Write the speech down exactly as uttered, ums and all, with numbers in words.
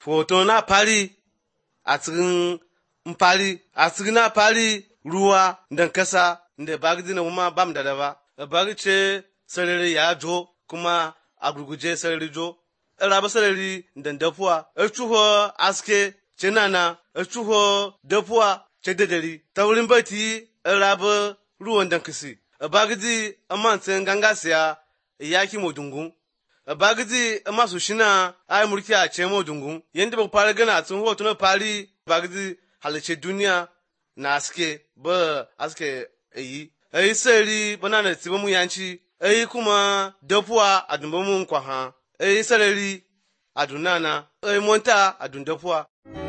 Foto na fari a cikin fari, a cikin na fari ruwa da kasa da bagidi na kuma bam da daba. Bagi ce sarari ya jo kuma a gurguje sarari jo. Raba sarari da dafuwa, a cuho aske ce nana, a cuho dafuwa ce dadari. Ta wurin bati raba ruwan da kasi. Bagidi amantin gangasiya yaki modungun. Bagidi masu shina ai mulki a ce modungun. Yanda ba fara gana a cikin hoto na fari bagidi halice duniya na aske ba aske yi. Ai sarari bana da tsiba mu yanci, ai kuma dafuwa a dumbamun kwaha, ai sarari a dunana, ai monta a dundafuwa.